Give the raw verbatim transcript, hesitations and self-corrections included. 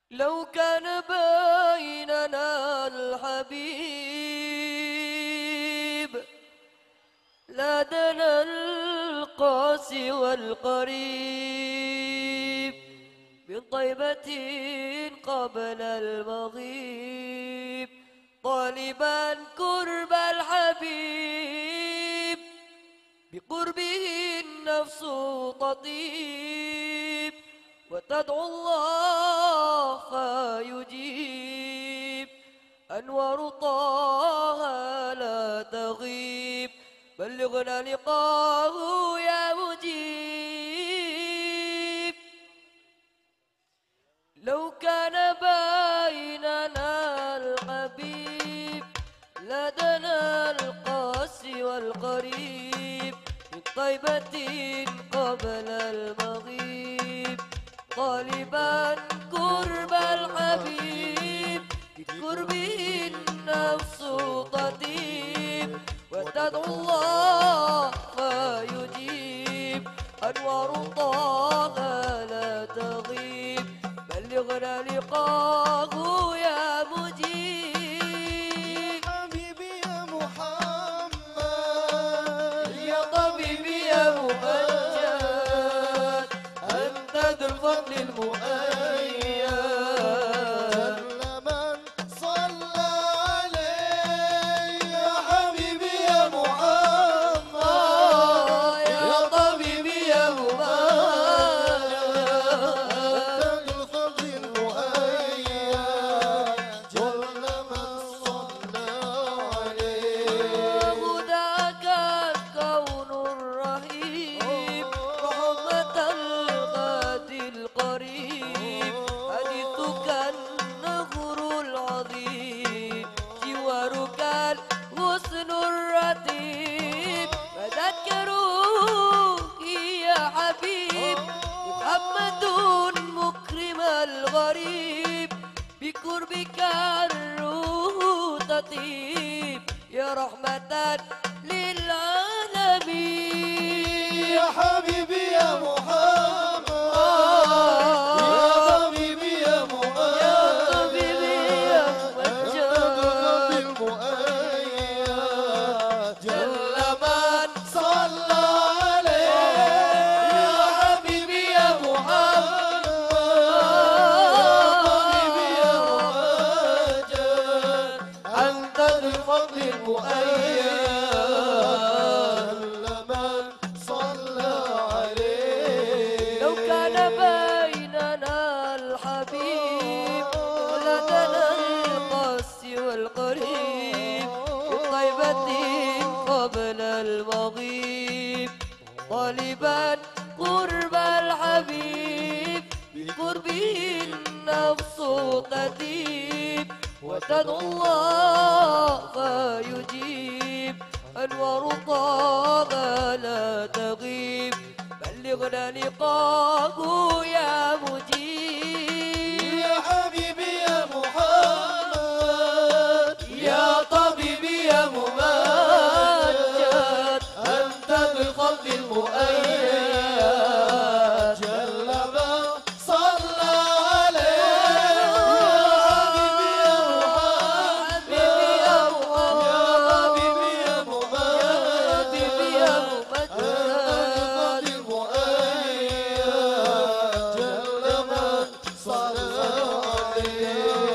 لو كان بيننا الحبيب لدنا القاسي والقريب من طيبة قبل المغيب طالبا قرب الحبيب بقربه النفس تطيب وتدعو الله فيجيب أنوار طه لا تغيب بلغنا لقاه يا مجيب لو كان بيننا الحبيب لدنا القاسي والقريب من طيبة قبل المغيب طالبا قرب الحبيب بقربه النفس تطيب وتدعو الله فيجيب أنوار طه لا تغيب بلغنا لقاه يا مجيب حبيبي يا محمد يا طبيبي يا ممجد أنت ذو الفضل المؤيد لمن صلى عليه يا حبيبي يا محمد يا طبيبي يا ممجد الفضل المؤيد جل من صلى عليه هداك الكون الرهيب رحمة الغادي القريب حديثك النهر العظيم جوارك الغصن الرتيب فذكروه يا حبيب محمد مكرم الغريب بقربك الروح تطيب يا رحمة للعالمين يا حبيبي يا محمد يا حبيبي يا يا محمد طبيبي يا ممجد المؤيد جل من صلى عليه يا حبيبي يا محمد حبيبي يا محمد أنت ذو الفضل المؤيد لمن صلى عليه لو كان بيننا الحبيب ولدنا القاسي والقريب بطيبة قبل المغيب طالبا قرب الحبيب بقربه النفس تطيب وتدعو الله فيجيب أنوار طه لا تغيب بلغنا لقاه يا مجيب يا حبيبي يا محمد يا طبيبي يا ممجد أنت بالخلق المؤيد جل من صلى عليه حبيبي يا حبيبي يا محمد حبيبي يا محمد ممجد المؤيد جل من صلى عليه